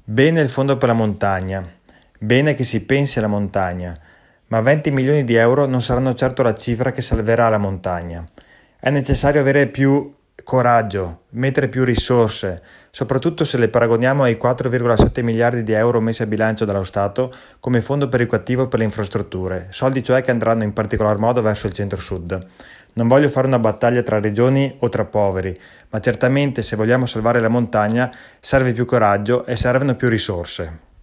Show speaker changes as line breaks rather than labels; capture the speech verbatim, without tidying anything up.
Bene il fondo per la montagna, bene che si pensi alla montagna, ma venti milioni di euro non saranno certo la cifra che salverà la montagna. È necessario avere più coraggio, mettere più risorse, soprattutto se le paragoniamo ai quattro virgola sette miliardi di euro messi a bilancio dallo Stato come fondo perequativo per le infrastrutture, soldi cioè che andranno in particolar modo verso il centro-sud. Non voglio fare una battaglia tra regioni o tra poveri, ma certamente se vogliamo salvare la montagna serve più coraggio e servono più risorse.